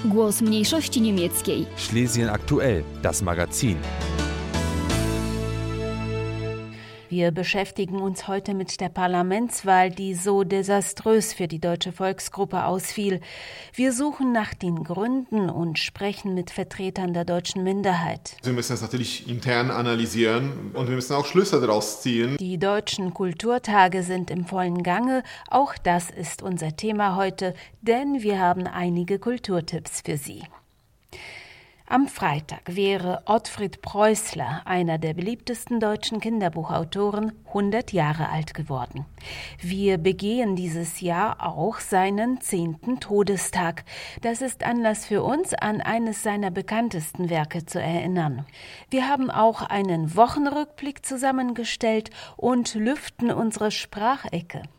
Głos mniejszości niemieckiej. Schlesien aktuell, das Magazin. Wir beschäftigen uns heute mit der Parlamentswahl, die so desaströs für die deutsche Volksgruppe ausfiel. Wir suchen nach den Gründen und sprechen mit Vertretern der deutschen Minderheit. Wir müssen das natürlich intern analysieren und wir müssen auch Schlüsse daraus ziehen. Die deutschen Kulturtage sind im vollen Gange. Auch das ist unser Thema heute, denn wir haben einige Kulturtipps für Sie. Am Freitag wäre Ottfried Preußler, einer der beliebtesten deutschen Kinderbuchautoren, 100 Jahre alt geworden. Wir begehen dieses Jahr auch seinen 10. Todestag. Das ist Anlass für uns, an eines seiner bekanntesten Werke zu erinnern. Wir haben auch einen Wochenrückblick zusammengestellt und lüften unsere Sprachecke.